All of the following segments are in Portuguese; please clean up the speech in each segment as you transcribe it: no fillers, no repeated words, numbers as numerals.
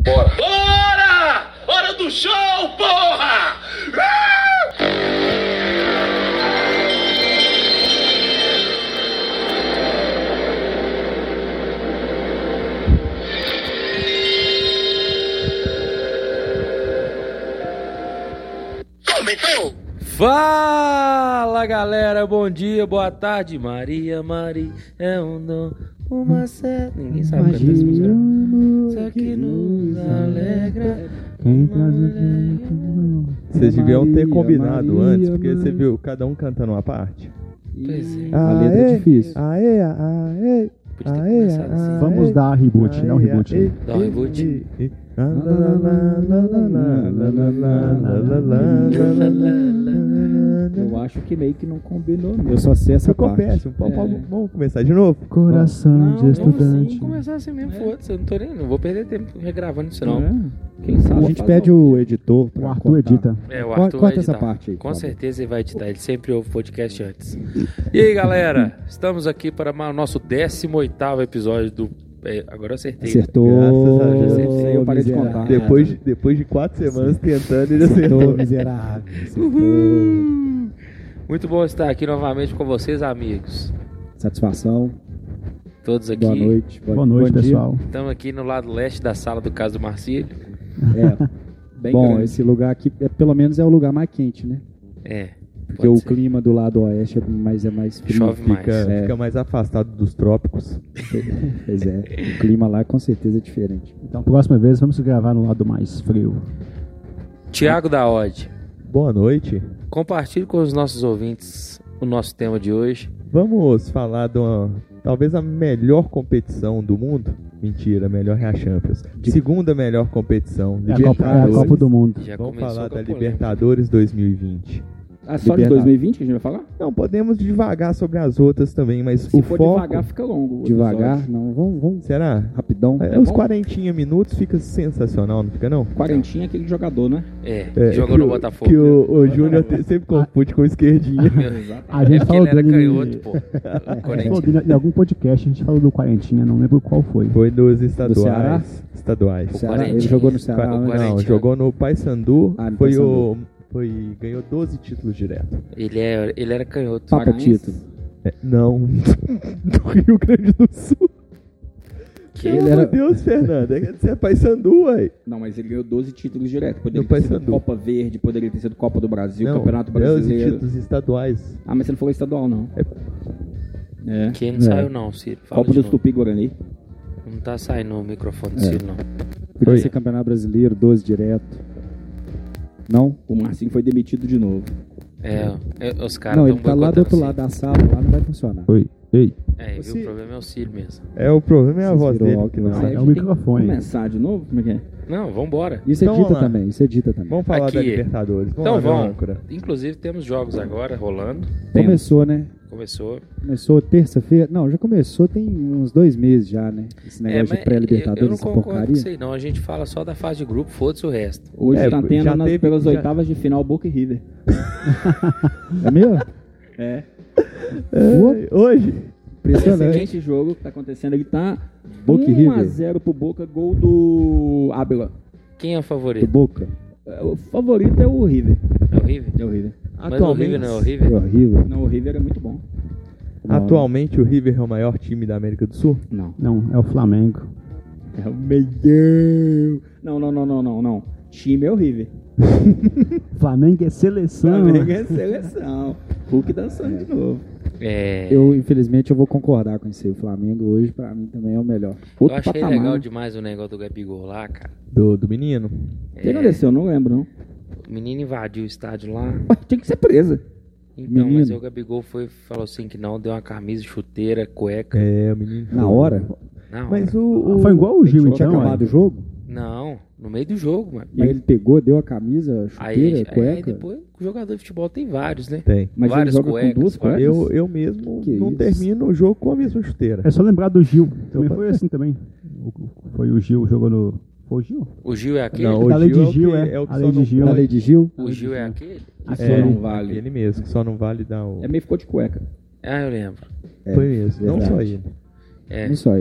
Bora! Hora do show, porra! Começou! Fala galera, bom dia, boa tarde. Maria é um dom, uma seta. Ninguém sabe cantar essa música. Só que nos alegra. Vocês deviam ter combinado antes, porque você viu cada um cantando uma parte. Pois é. A letra é difícil. Podia ter começado assim. Vamos dar reboot, não reboot. Dá um reboot. Eu acho que meio que não combinou, não. Eu só sei essa parte. Vamos começar de novo? Coração de estudante. Vamos começar assim mesmo, foda-se. Eu não vou perder tempo regravando isso não. Quem sabe A gente pede o editor. O Arthur edita. É, o Arthur vai Corta editar. essa parte aí. Com certeza ele vai editar, ele sempre ouve o podcast antes. E aí galera, estamos aqui para o nosso 18º episódio do... agora eu acertei. Acertou. Graças a Deus. Acertei, eu parei de contar. Depois de 4 semanas tentando, ele Acertou, acertou. miserável. Muito bom estar aqui novamente com vocês, amigos. Satisfação. Todos aqui. Boa noite. Boa noite, bom dia. pessoal. Estamos aqui no lado leste da sala do caso do Marcílio. Bem Bom, grande. esse lugar aqui, pelo menos é o lugar mais quente, né? É. Porque pode o ser. clima do lado oeste é mais frio. Chove mais. Fica mais afastado dos trópicos. Pois é. O clima lá com certeza é diferente. Então, próxima vez, vamos gravar no lado mais frio. Tiago da Odd, Boa noite. compartilhe com os nossos ouvintes o nosso tema de hoje. Vamos falar de talvez a melhor competição do mundo. Mentira, melhor é a Champions. Segunda melhor competição. É a Copa do Mundo. Já Vamos começou falar com da a polêmica. Libertadores 2020. Ah, só de 2020 que a gente vai falar? Não, podemos devagar sobre as outras também, mas Se o for foco... devagar, fica longo. o Devagar, episódio. não, vamos Será? rapidão. Os 40 minutos fica sensacional, não fica não? Quarentinha é aquele jogador, né? Jogou que no o- Botafogo. Que o Júnior sempre confunde com esquerdinha. A gente Porque falou ele era dele- canhoto, pô. O Corinthians. Em algum podcast a gente falou do Quarentinha, não lembro qual foi. Foi nos Ceará? estaduais. Estaduais. Ceará, Quarentinha. ele jogou no Ceará. O né? Quarentinha. Não, jogou no Paysandu. Ah, no Paysandu. Ganhou 12 títulos direto. Ele era canhoto. Papo Paraense? título. Não, do Rio Grande do Sul. Que Ele Pelo era- amor de Deus, Fernando. Você é Paysandu, ué. Não, mas ele ganhou 12 títulos direto. Poderia No ter sido Paysandu. Copa Verde, poderia ter sido Copa do Brasil, Não, Campeonato 12 Brasileiro. títulos estaduais. Ah, mas você não falou estadual, não. É. Que não saiu não, Ciro. Fala Copa de dos novo. Tupi-Guarani. Não tá saindo o microfone do Ciro, não. Podia Foi. ser campeonato brasileiro, 12 direto. Não? O Marcinho foi demitido de novo. Os caras Não, tão ele tá lá do outro boicotando o lado da sala, lá não vai funcionar. Oi. Ei. Ciro. Viu? O problema é o Ciro mesmo. O problema é a Vocês voz viram dele. algo Que que não não sai. Aí a é o gente tem que microfone. Começar de novo? Como é que é? Não, vambora. Isso Então, edita vamos lá. também, isso edita também. Vamos falar da Aqui. Libertadores. Então lá, vamos. âncora. Inclusive temos jogos agora rolando. Começou, né? Começou. Começou terça-feira. Não, já começou tem uns 2 meses já, né? Esse negócio mas de eu pré-libertadores, não essa concordo com porcaria. isso aí, não. A gente fala só da fase de grupo, foda-se o resto. Hoje É, tá tendo já teve- pelas já- oitavas de final Boca e River. É mesmo? É. Hoje. Impressionante. Excelente jogo que tá acontecendo. Ele tá Boca e River. 1-0 pro Boca, gol do Ábila. Quem é o Do favorito? Boca. O favorito é o River. É o River? É o River. Mas o River não é o River? É horrível. Não, o River é muito bom. Atualmente o River é o maior time da América do Sul? Não. Não, é o Flamengo. É o Meião. Não. Time é o River. Flamengo é seleção. Flamengo é seleção. Hulk dançando de novo. Infelizmente, eu vou concordar com isso aí. O Flamengo hoje, pra mim, também é o melhor. Eu Outro achei patamar. legal demais o negócio do Gabigol lá, cara. Do menino? O que aconteceu? Eu não lembro, não. O menino invadiu o estádio lá. Ué, tinha que ser presa. Então, Menino. mas aí o Gabigol falou assim que não, deu uma camisa, chuteira, cueca. É, o menino. Na hora? Não, Mas o. Foi igual o Gil, Não tinha então. acabado o ué. jogo? não, no meio do jogo, mano. Mas ele pegou, deu a camisa, chuteira, Aí cueca. depois o jogador de futebol tem vários, né? Tem. Mas Várias ele joga cuecas, com duas cuecas? Eu mesmo Que não isso? termino o jogo com a mesma chuteira. É só lembrar do Gil. Também foi assim também. Foi o Gil jogou no. Foi o Gil? O Gil é aquele? Não, Da o lei de Gil Gil, é o que, é. é o que A só lei de não Gil. Da lei de Gil? O Gil é aquele? Aqui É, não vale. Ele mesmo, que só não vale dar o. É meio ficou de cueca. Ah, eu lembro. Foi mesmo, não verdade. só ele. É. Não só ele.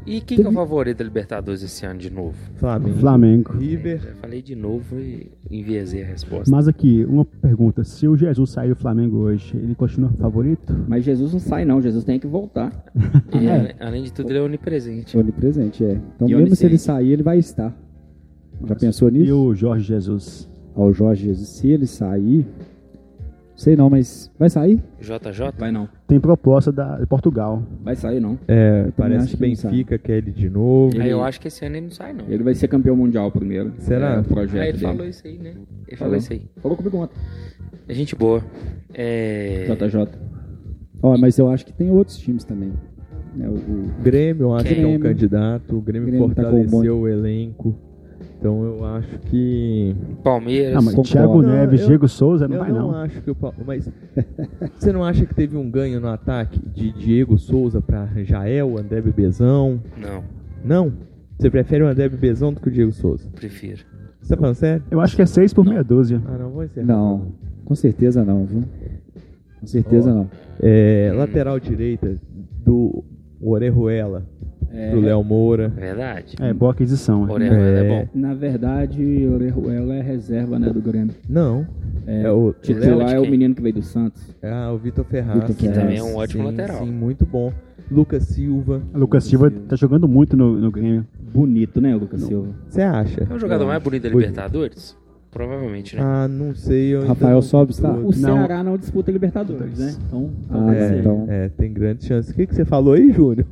E quem que é o favorito da Libertadores esse ano de novo? Flamengo. River. Já falei de novo e enviesei a resposta. Mas aqui, uma pergunta. Se o Jesus sair do Flamengo hoje, ele continua favorito? Mas Jesus não sai, não. Jesus tem que voltar. E, além de tudo, ele é onipresente. Onipresente, é. Então, E mesmo se ele onisciente. sair, ele vai estar. Já pensou E nisso? o Jorge Jesus? Ao Jorge Jesus, se ele sair... Sei não, mas vai sair? JJ? Vai não. Tem proposta de Portugal. Vai sair, não. É, também parece acho que que não Benfica quer ele de novo. Aí eu acho que esse ano ele não sai, não. Ele vai ser campeão mundial primeiro. Será? É o projeto Aí ele dele. falou isso aí, né? Ele falou isso aí. Falou comigo ontem. É gente boa. É... JJ. Ó, mas eu acho que tem outros times também. É, o Grêmio, eu acho que é um Grêmio. candidato. O Grêmio Grêmio tá com um fortaleceu o elenco. Então eu acho que. Palmeiras. Ah, mas Concordo. Thiago Não, Neves, eu- Diego Souza, não eu vai não não. acho que o Mas você não acha que teve um ganho no ataque de Diego Souza pra Jael, André Bebezão? Não, Não? Você prefere o André Bebezão do que o Diego Souza? prefiro. Você tá falando sério? Eu acho que é 6 por meia dúzia. Ah, não, vou encerrar. Não, com certeza não, viu? Com certeza Ó. não. Lateral direita do Orejuela pro Léo Moura. Verdade. É, boa aquisição. Orejuela é bom. Na verdade, o Orejuela é reserva, né, do Grêmio. Não. É o Titular de é o quem? menino que veio do Santos. o Vitor Ferraz. Vitor Ferraz. Também é um ótimo Sim, lateral. Sim, muito bom. Lucas Silva. Lucas Silva tá jogando muito no Grêmio. Bonito, né, o Lucas Silva? Você acha? É o jogador mais bonito da Bonito. Libertadores? Provavelmente, né? Ah, não sei. Eu ainda Rafael não Sobis vi tá? tudo. O Ceará não disputa Libertadores, né? Então, talvez seja. então. Tem grande chance. O que você falou aí, Júnior?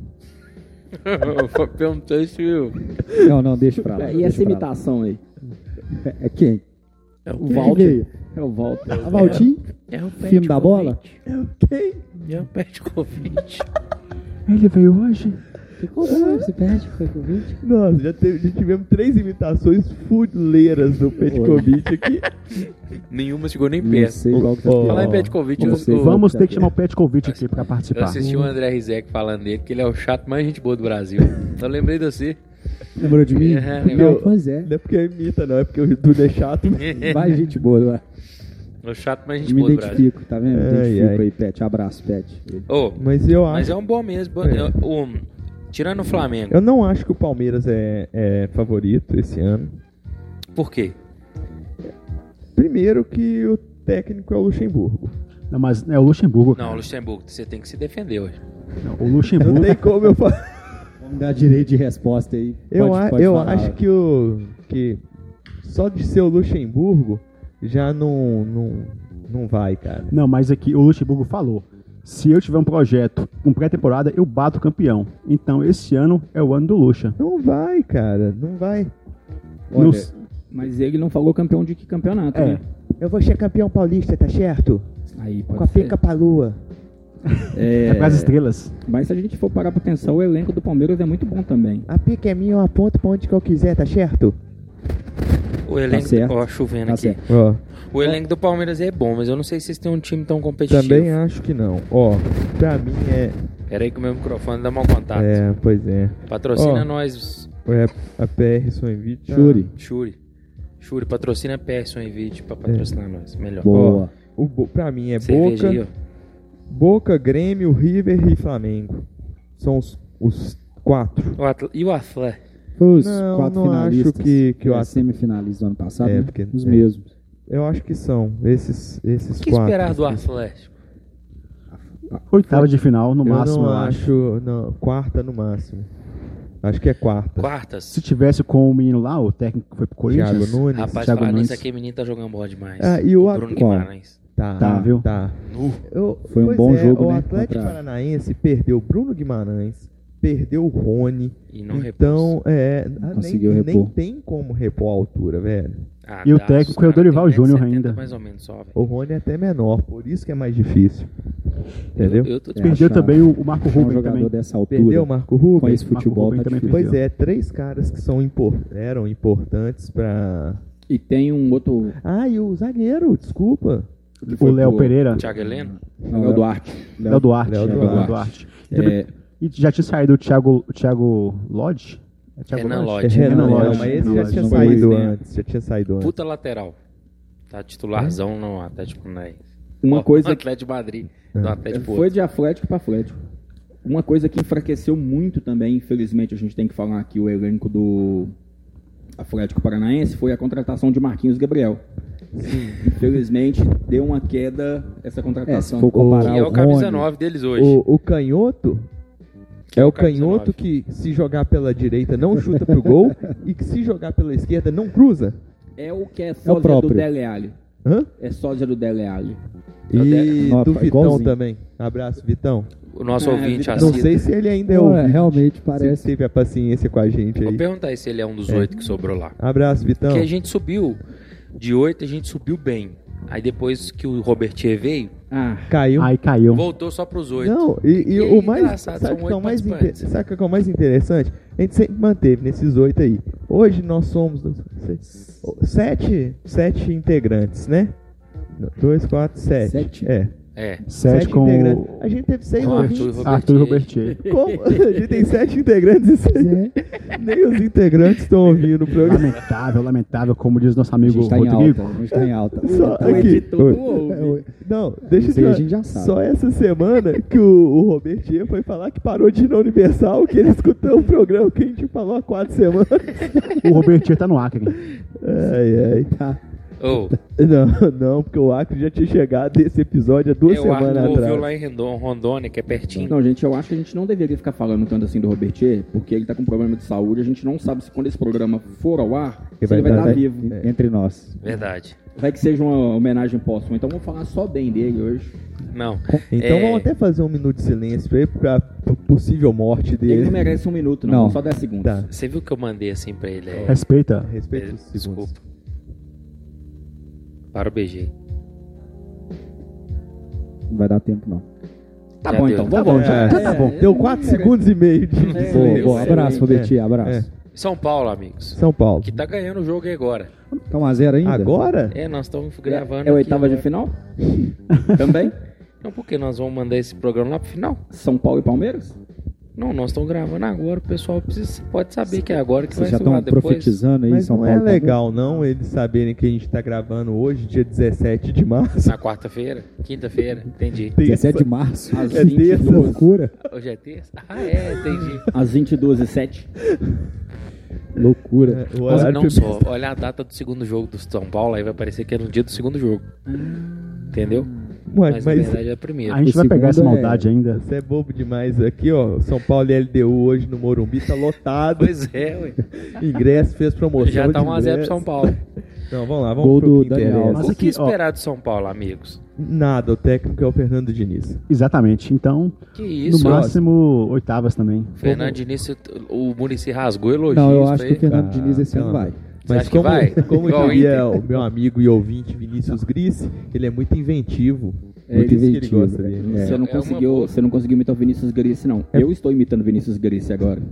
Eu perguntei se eu... Não, deixa pra lá. E essa deixa pra lá. imitação aí? É quem? É o O Quem Walter. veio? É o Walter. A Valtinho? É o Filme da bola? Quem? É o Petkovic. Ele veio hoje? Ficou bom esse pet, foi com 20. Nossa, já tivemos 3 imitações fuleiras do Petkovic aqui. Nenhuma chegou nem Não perto. sei qual que tá Ó, Falar em pior. Petkovic, Não eu, sei. eu, Vamos ter que chamar o Petkovic aqui pra eu participar. assisti o André Rizek falando dele, que ele é o chato mais gente boa do Brasil. Então eu lembrei de você. Lembrou de mim? É, Não, pois é. Não é porque imita, não. É porque o Dudu é chato. Vai, gente boa, vai. O chato mais gente Me boa do Brasil. identifico, tá vendo? Me Ai, identifico ai. aí, Pet. Abraço, Pet. Ô, Mas eu mas acho. é um bom mesmo. Tirando o Flamengo. Eu não acho que o Palmeiras é favorito esse ano. Por quê? Primeiro que o técnico é o Luxemburgo. Não, mas é o Luxemburgo. Não, cara. Luxemburgo, você tem que se defender hoje. Não, o Não Luxemburgo. tem como eu falar. Vamos dar direito de resposta aí. Eu Pode falar. acho que só de ser o Luxemburgo já não vai, cara. Não, mas aqui o Luxemburgo falou. Se eu tiver um projeto com pré-temporada, eu bato o campeão. Então esse ano é o ano do Luxa. Não vai, cara. Não vai. Olha, Não- Mas ele não falou campeão de que campeonato, É. né? Eu vou ser campeão paulista, tá certo? Aí pode ser. pra lua. É com as estrelas. Mas se a gente for parar pra pensar, o elenco do Palmeiras é muito bom também. A pica é minha, eu aponto pra onde que eu quiser, tá certo? O elenco, certo. ó, chovendo Tá aqui. certo. Ó, O elenco do Palmeiras é bom, mas eu não sei se vocês têm um time tão competitivo. também acho que não. Ó, pra mim Pera aí que o meu microfone dá mau contato. pois é. Patrocina Ó. nós, A PR Sonvite. Shuri. Shuri, patrocina a PS Envite pra patrocinar nós. Melhor. Boa. Pra mim é Cerveja aí, ó. Boca, Grêmio, River e Flamengo. São os 4. E o Atlético? Foi os Não, 4 não acho finalistas. que o Atlético- semifinalistas do ano passado, É, né? porque- Os é. mesmos. Eu acho que são esses O que 4. esperar do Atlético? Oitava de final, no máximo, eu eu não acho. acho. Não, quarta no máximo. Acho que é quarta. Quartas? Se tivesse com o menino lá, o técnico que foi pro Thiago Corinthians. Nunes. Rapaz, Thiago falar nisso Nunes. aqui, menino tá jogando bola demais. E o Bruno qual? Guimarães. Tá, viu? Tá. Foi um Pois bom jogo, o né, Atlético contra- Paranaense perdeu o Bruno Guimarães, perdeu o Rony. E não Então, Conseguiu nem repor. tem como repor a altura, velho. repôs. E o técnico é o Dorival Júnior ainda. Mais ou menos só, velho. O Rony é até menor, por isso que é mais difícil. Entendeu? Eu tô Perdeu achar- também o Marco Um Ruben jogador também. dessa altura, Perdeu o Marco com Rubens. esse futebol, Ruben tá também difícil. Pois é, 3 caras que eram importantes pra... E tem um outro. E o zagueiro, desculpa. que O foi Léo pro- Pereira. Thiago Heleno? Não, é o Duarte. Léo Duarte. Léo Léo Duarte. Duarte. E já tinha saído o Thiago Lodge? É Thiago Renan Lodge? Lodge. Renan Lodge. Lodge, mas esse já Lodge, tinha não saído foi, né? antes. Já tinha saído antes. Puta lateral. Tá titularzão no Atlético Paranaense. Uma Ó, coisa do que Atlético de Madrid. Do Atlético foi de Atlético pra Atlético. Uma coisa que enfraqueceu muito também, infelizmente a gente tem que falar aqui, o elenco do Atlético Paranaense, foi a contratação de Marquinhos Gabriel. Infelizmente deu uma queda essa contratação. Se for comparar Que é o o camisa Rony, 9 deles hoje. O canhoto Que é o camisa canhoto 9. que, se jogar pela direita, não chuta pro gol e que, se jogar pela esquerda, não cruza. É o que é sósia do próprio. Dele Alli. Hã? É sósia do Dele Alli. E Não, do é Vitão igualzinho. também. Abraço, Vitão. O nosso ouvinte Vitor. Não assíduo. sei se ele ainda é Pô, ouvinte. realmente Se parece. teve a paciência com a gente Vou aí. perguntar aí se ele é um dos 8 que sobrou lá. Abraço, Vitão. Porque a gente subiu, de 8 a gente subiu bem. Aí depois que o Robertier veio, Caiu. Aí caiu. voltou só pros 8. Não, e E o mais. engraçado, Sabe são o que é o 8 mais, participantes. sabe o que é o mais interessante? A gente sempre manteve nesses 8 aí. Hoje nós somos 7 integrantes, né? 2, 4, 7. 7? É. É. 7 com integrantes. o A gente teve 6 Com ouvintes. Arthur e Arthur Robertier. Robertier. Como? A gente tem 7 integrantes e nem os integrantes estão ouvindo o programa. Lamentável, como diz nosso A amigo gente tá em Rodrigo. alta. A gente tá em alta. Só O aqui. editor não ouve. Não, deixa Isso aí eu a te gente já falar. sabe. Só essa semana que o Robertier foi falar que parou de ir na Universal, que ele escutou o programa que a gente falou há 4 semanas. O Robertier tá no Acre. Ai. Tá. Ô, Não, porque o Acre já tinha chegado desse episódio há 2 eu semanas ouviu atrás. lá em Rondônia, que é pertinho. Não, gente, eu acho que a gente não deveria ficar falando tanto assim do Robertier, porque ele tá com problema de saúde. A gente não sabe se quando esse programa for ao ar, se ele vai estar vivo. Entre nós. Verdade. Vai que seja uma homenagem póstuma. Então vamos falar só bem dele hoje. Não. Então É, vamos até fazer um minuto de silêncio aí pra possível morte Ele dele. não merece um minuto, não. Não. Só 10 segundos. Tá. Você viu que eu mandei assim pra ele? Respeita. Respeito os segundos. Desculpa. Para o BG. Não vai dar tempo, não. Tá Já bom, deu. então. Tá Vamos. Tá bom. Deu 4 segundos e meio de É. silêncio. Boa, abraço, Robertinho, abraço. São Paulo, amigos. São Paulo. Que tá ganhando o jogo aí agora. Tá 1x0 ainda? Agora? É, nós estamos gravando. É a aqui oitava de agora. final? Também? Não, porque nós vamos mandar esse programa lá pro final. São Paulo e Palmeiras? Não, nós estamos gravando agora. O pessoal pode saber que é agora que Vocês vai já ser estão lá depois. profetizando aí, Mas São não Paulo? é legal, não, eles saberem que a gente tá gravando hoje, dia 17 de março. Na quarta-feira, quinta-feira, entendi. 17 de março. Às É 22. terça. Loucura. Hoje é terça? Ah, é, entendi. Às 22h07. Loucura. O Mas horário não que- só, olha a data do segundo jogo do São Paulo, aí vai parecer que é no dia do segundo jogo. Entendeu? Ué, Mas na mas verdade é primeiro. A gente O vai pegar essa segundo maldade ainda. você é bobo demais aqui, ó. São Paulo e LDU hoje no Morumbi tá lotado. Pois é, ué. Ingresso, fez promoção. Já tá de 1x0 pro ingresso. São Paulo. Não, vamos lá, Gol vamos pro do que Daniel. interessa. Mas O aqui, que esperar do São Paulo, amigos? Nada, o técnico é o Fernando Diniz. Exatamente. Então, Que isso, no ó. máximo, oitavas também. Fernando Diniz, o Muricy rasgou elogios. Não, eu pra acho que ele. o Fernando Ah, Diniz esse ano calma. vai. Você Mas acha que vai? como Igual diria Inter? o meu amigo e ouvinte Vinícius Gris, ele é muito inventivo. É Por isso que ele inventivo, gosta dele. é. Você, não É uma conseguiu, boa. você não conseguiu imitar o Vinícius Grice, não. Eu estou imitando o Vinícius Grice agora.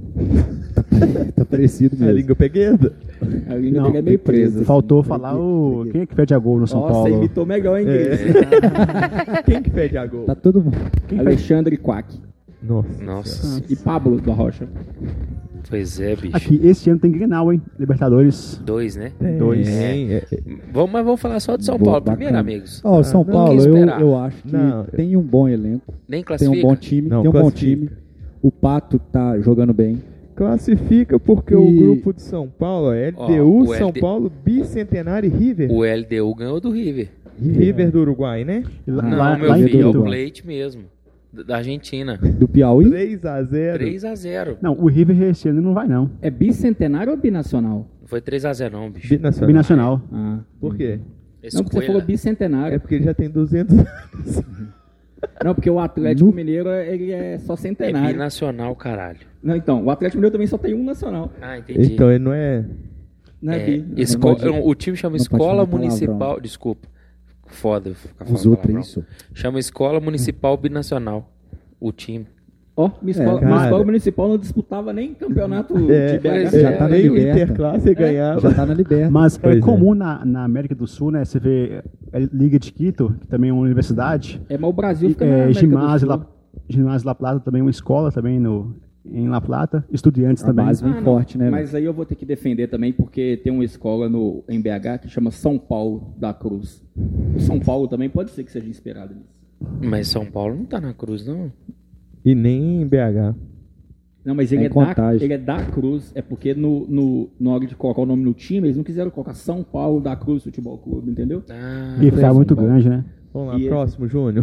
Tá parecido A mesmo. língua pegueda. A língua Não, dele é meio presa. Faltou falar o... Quem é que pede a gol no São Nossa, Paulo? imitou melhor, hein, Grice? Quem que pede a gol? Tá todo mundo. Alexandre Quack. Nossa. Nossa, E Pablo da Rocha. pois é, bicho. Aqui, esse ano tem Grenal, hein? Libertadores. 2, né? Dois. Mas vamos falar só de São Boa, Paulo primeiro, bacana. amigos. Ó, o São não, Paulo, o que esperar? eu acho que Não. tem um bom elenco, Nem tem classifica. um bom time, Não, tem um bom classifica. time. O Pato tá jogando bem. Classifica porque o grupo de São Paulo é LDU, o São LD Paulo, Bicentenário e River. O LDU ganhou do River. River do Uruguai, né? E lá- Não, lá- meu lá em filho, é o Quito. Plate mesmo. Da Argentina. Do Piauí? 3x0. 3x0. Não, o River esse ano não vai, não. É bicentenário ou binacional? Não foi 3x0 não, bicho. Binacional. Binacional. Ah. Por quê? Não, porque você falou É bicentenário. porque ele já tem 200 anos. Não, porque o Atlético Mineiro, ele é só É centenário. binacional, caralho. Não, então, o Atlético Mineiro também só tem um nacional. Ah, entendi. Então ele não é... Não é, É, bi. o time chama não pode Escola falar Municipal. palavrão. Desculpa. Foda ficar falando Usou palavrão. isso. Chama Escola Municipal Binacional. O time. Ó, minha escola, cara. minha escola municipal não disputava nem campeonato É, de BH. já tá na nem o liberta. Interclasse ganhava. Já tá na Liberta. Mas Pois é é. comum na América do Sul, né? Você vê Liga de Quito, que também é uma universidade. É, mas o Brasil fica na América Ginásio do Sul. Ginásio La Plata também, uma escola também em La Plata. Estudiantes A também. base vem Ah, não. forte, né? Mas aí eu vou ter que defender também, porque tem uma escola em BH que chama São Paulo da Cruz. O São Paulo também pode ser que seja inspirado nisso. Mas São Paulo não tá na cruz, não. E nem em BH. Não, mas É ele em é, Contagem. ele é da Cruz. É porque na hora de colocar o nome no time, eles não quiseram colocar São Paulo da Cruz Futebol Clube, entendeu? Ah, E ficava muito grande, né? Vamos lá, E- próximo, Júnior.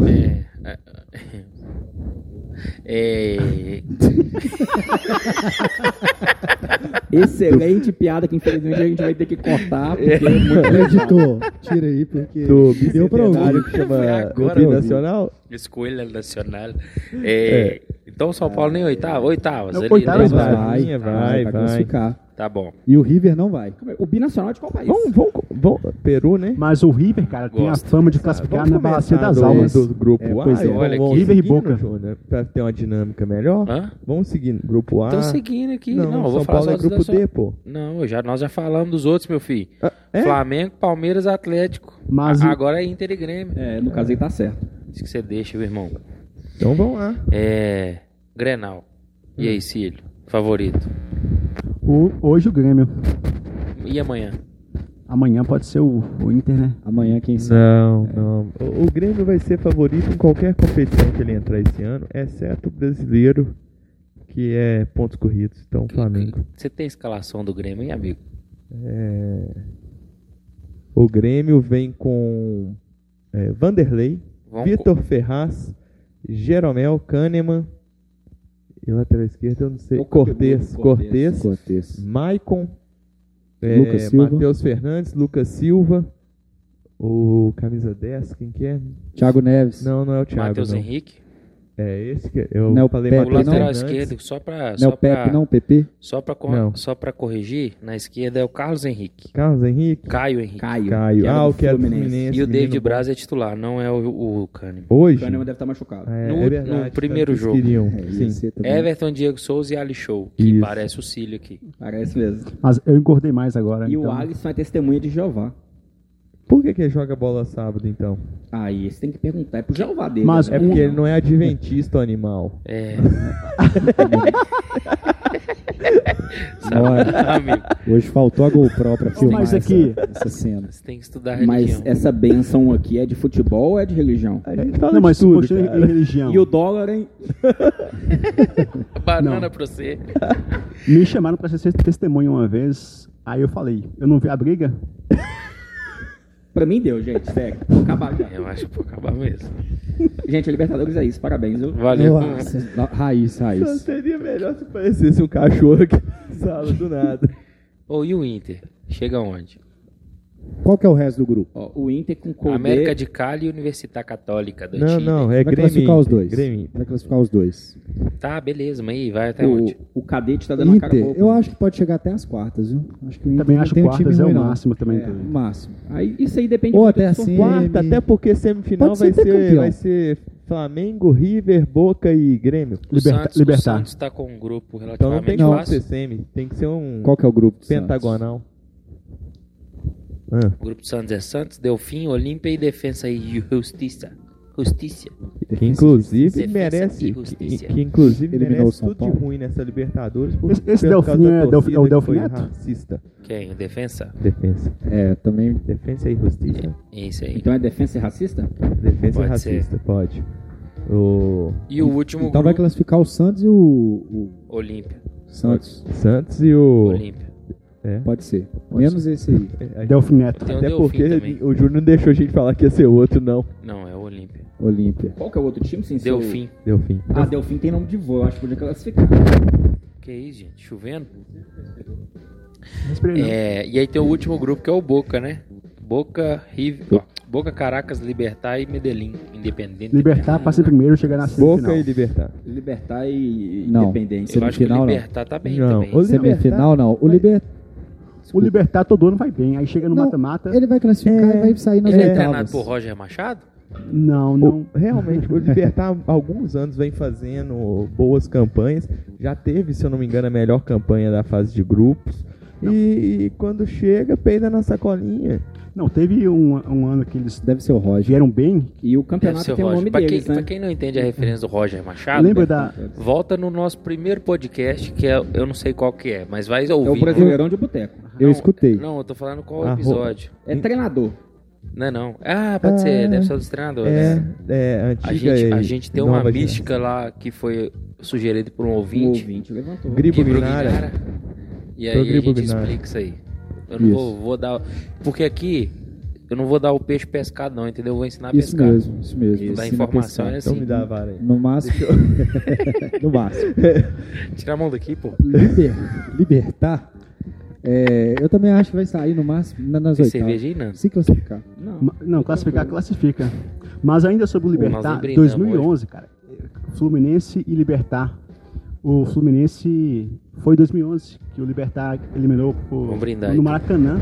Excelente piada que infelizmente a gente vai ter que cortar, porque é muito Editor, tira aí, porque Do deu pra bicentenário ouvir. que chama Foi agora, Binacional. Escolha nacional. Então São Paulo nem oitavas. Não, ali, oitavas né? vai. classificar. Tá bom. E o River não vai. O binacional é de qual país? Vamos, Peru, né? Mas o River, cara, tem a Gosto. fama de classificar Vamos na bacia começar das almas. do grupo Pois A. é. e Olha vamos aqui. River e seguindo, Boca. Júnior, pra ter uma dinâmica melhor. Hã? Vamos seguindo. Grupo A. Tô seguindo aqui. Não, Não, eu vou São falar Paulo só é dos grupo D, nacionais. pô. Não, nós já falamos dos outros, meu filho. É? Flamengo, Palmeiras, Atlético. Mas- Agora é Inter e Grêmio. É, no caso aí tá certo. Isso que você deixa, meu irmão. Então vamos lá. Grenal. E aí, Cílio? Favorito. Hoje o Grêmio. E amanhã? Amanhã pode ser o Inter, né? Amanhã quem sabe. Não. O Grêmio vai ser favorito em qualquer competição que ele entrar esse ano, exceto o brasileiro, que é pontos corridos. Então, o Flamengo. Você tem escalação do Grêmio, hein, amigo? O Grêmio vem com Vanderlei, Vamos Vitor Ferraz, Jeromel, Kahneman e lateral esquerdo, eu não sei. O Cortez, Cortez. Maicon, Lucas Silva. Matheus Fernandes, Lucas Silva, o camisa 10, quem que é? Thiago Neves. Não é o Thiago. Matheus não. Henrique. É esse que eu Não é o falei. Pepe, O Matheus lateral Fernandes. esquerdo, só pra. Não é o Pepe, não, o PP. Não. Só pra corrigir, na esquerda é o Carlos Henrique. Carlos Henrique, Caio Henrique. Caio. Caio. que era O do que é do Fluminense. Fluminense. E o David menino Braz é titular, não é o Kahneman. bom. Hoje. O Kahneman deve estar machucado. No- verdade, no primeiro eles jogo. Queriam, É, sim. esse também. Everton, Diego Souza e Ali Show, que Isso. parece o Cílio aqui. Parece mesmo. Mas eu engordei mais agora. E então. o Alisson é testemunha de Jeová. Por que ele joga bola sábado, então? Aí, você tem que perguntar. É pro Jeová dele. Mas né? É porque ele não é adventista, o animal. Sabe, amigo? Hoje faltou a GoPro pra filmar mas aqui- essa cena. Você tem que estudar religião. Mas essa benção aqui é de futebol ou é de religião? A gente fala Não, mas de tudo, se cara. em religião. E o dólar, hein? Banana Não. pra você. Me chamaram pra ser testemunha uma vez. Aí eu falei, eu não vi a briga. Pra mim deu, gente. Sério. Vou acabar já. Eu acho que vou acabar mesmo. Gente, a Libertadores é isso. Parabéns, viu? Valeu. Nossa, raiz. Só seria melhor se parecesse um cachorro aqui na sala do nada. Ô, e o Inter? Chega onde? Qual que é o resto do grupo? Ó, o Inter com Colde... América de Cali e Universidade Católica do Não, Chile. não, é Vai Grêmio. classificar os dois. Grêmio. Vai classificar os dois. Tá, beleza, mas aí vai até onde? O Cadete tá dando uma cara Inter, boa. eu acho que pode chegar até as quartas, viu? Acho que o Inter Também não acho tem um quartas time é o ruim, não. máximo também. É, o máximo. Aí, isso aí depende Ou muito até do assim, sorteio. Quarta, até porque semifinal Pode ser vai até ser, campeão. vai ser Flamengo, River, Boca e Grêmio. O Santos, O Libertar. Santos tá com um grupo Então não tem relativamente como fácil. ser semi, tem que ser um Qual que é o grupo do pentagonal. O grupo do Santos é Santos, Delfim, Olímpia e Defensa e Justiça. Justiça. Que inclusive Defesa merece, e justiça. que inclusive Eliminou merece o São tudo de Paulo. ruim nessa Libertadores. Esse por causa Delfim da é torcida o que Delfim foi Neto? racista. Quem? Defensa? Defensa. É, também. Defensa e justiça. Isso aí. Então é defesa e racista? Defensa e Pode ser. racista, pode. O E o último Então vai grupo, classificar o Santos e o Olímpia. Santos. Santos e o... Olímpia. É. Pode ser. Menos esse aí. Delfim Neto. Tem o Até Delfim porque também. o Júnior não deixou a gente falar que ia ser outro, não. Não, é o Olímpia. Olímpia. Qual que é o outro time? Sem ser o- Delfim. Delfim. Ah, Delfim tem nome de voo. Eu acho que podia classificar. Que isso, gente? Chovendo? Respirei, não. E aí tem o último grupo que é o Boca, né? Boca, River, ó, Boca, Caracas, Libertar e Medellín. Independente. Libertar, passa primeiro, chegar na semifinal. Boca e Libertar. Libertar e Não. Independência. Eu acho que o Semifinal, não. Libertar tá bem Não, também. o Semifinal não. O Libertar. O Libertar todo ano vai bem. Aí chega no Não, mata-mata. Ele vai classificar e vai sair nas Ele é treinado oitavas. por Roger Machado? Não. Realmente, o Libertar há alguns anos vem fazendo boas campanhas. Já teve, se eu não me engano, a melhor campanha da fase de grupos. E quando chega, peida na sacolinha. Não, teve um ano que eles Deve ser o Roger. vieram bem. E o Deve campeonato ser o tem o Roger. nome Pra deles, quem, né? pra quem não entende a referência do Roger Machado, Lembra da... volta no nosso primeiro podcast, que é, eu não sei qual que é, mas vai ouvir. É o Brasileirão de Boteco. Eu escutei. Não, eu tô falando qual Ah, episódio. É treinador. Não. Ah, pode ser, deve ser dos treinadores. Antiga A gente tem uma nova mística lá que foi sugerida por um O ouvinte. ouvinte levantou. Gribo Guibro Guinara. Guinara. E aí Foi o a Gribo gente Guinara. explica isso aí. Eu não vou dar... Porque aqui, eu não vou dar o peixe pescado não, entendeu? Eu vou ensinar a Isso pescar. mesmo, isso mesmo. Dar Ensina a informação pescar. é assim. Então me dá a vara aí. No máximo. No máximo. Tira a mão daqui, pô. Libertar. Eu também acho que vai sair no máximo nas Tem oitavas. cerveja aí, não? Se classificar. Não, classifica. Mas ainda sobre o Pô, nós Libertar, nem brindamos 2011, cara. Fluminense e Libertar. O Fluminense foi em 2011 que o Libertar eliminou Vamos brindar no aqui. Maracanã.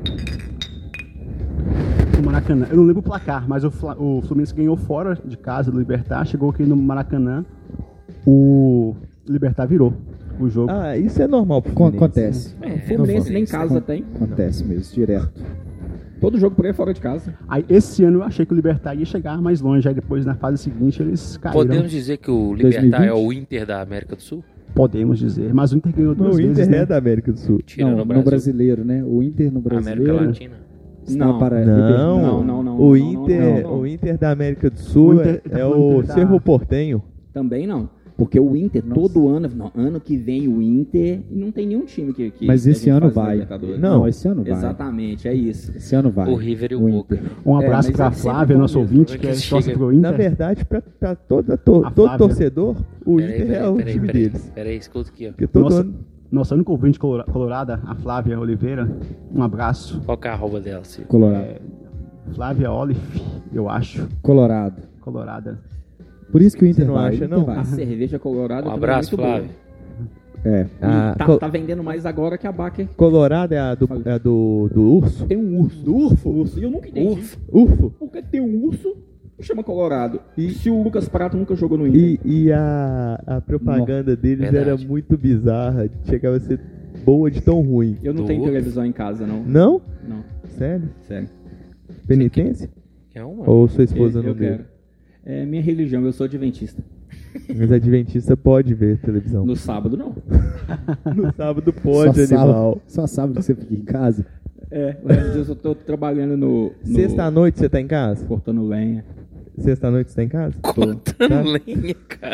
No Maracanã. Eu não lembro o placar, mas o Fluminense ganhou fora de casa do Libertar. Chegou aqui no Maracanã. O Libertar virou o jogo. Ah, isso é normal pro Fluminense. Acontece. O Fluminense nem em casa né? tem. Acontece mesmo, direto. Todo jogo por aí é fora de casa. Aí esse ano eu achei que o Libertar ia chegar mais longe. Aí depois na fase seguinte eles caíram. Podemos dizer que o Libertar 2020? é o Inter da América do Sul? Podemos dizer. Mas o Inter ganhou duas O vezes, Inter né? é da América do Sul. Tirando Não, o Brasil. no brasileiro, né? O Inter no América brasileiro Latina. está Não. para Não, não, o não, Inter, não. o Inter da América do Sul O Inter tá é falando o que ele tá- Cerro Portenho. Também não. Porque o Inter, todo ano, ano que vem o Inter, e não tem nenhum time que Mas a esse gente ano faz na vai. Libertadores. Não. Esse ano vai. Exatamente, é isso. Esse ano vai. O River e o Boca. Inter. Um abraço mas pra é sempre Flávia, bom nosso mesmo, ouvinte, né, que que torce chega- pro Inter. Na verdade, pra todo Flávia. torcedor, o Inter é o time deles. Peraí, escuta aqui, ó. Porque todo Nossa, ano... nossa única ouvinte colorada, a Flávia Oliveira. Um abraço. Qual que é a arroba dela, Ciro? Colorado. Flávia Olive, eu acho. Colorado. Colorada. Por isso que o Inter não vai. acha, o Inter não? vai. A cerveja colorada Um também abraço, é muito boa. Flávio. É. A E Col- tá vendendo mais agora que a Baker. Colorado é a do urso? Tem um urso. Do urso? E eu nunca entendi. Urfo. Porque tem um urso que chama Colorado. E- Se o Lucas Prato nunca jogou no Inter. E a propaganda deles Verdade. era muito bizarra. Chegava a ser boa de tão ruim. Eu não Do tenho urso? televisão em casa, não. Não? Não, Sério? sério. Penitência? É uma. Ou sua esposa eu não vê? quero. É minha religião, eu sou adventista. Mas adventista pode ver televisão. No sábado, não. No sábado pode, só animal. sábado, só sábado que você fica em casa. Mas eu tô trabalhando no Sexta-noite você tá em casa? cortando lenha. Sexta-noite você tá em casa? Cortando lenha, cara.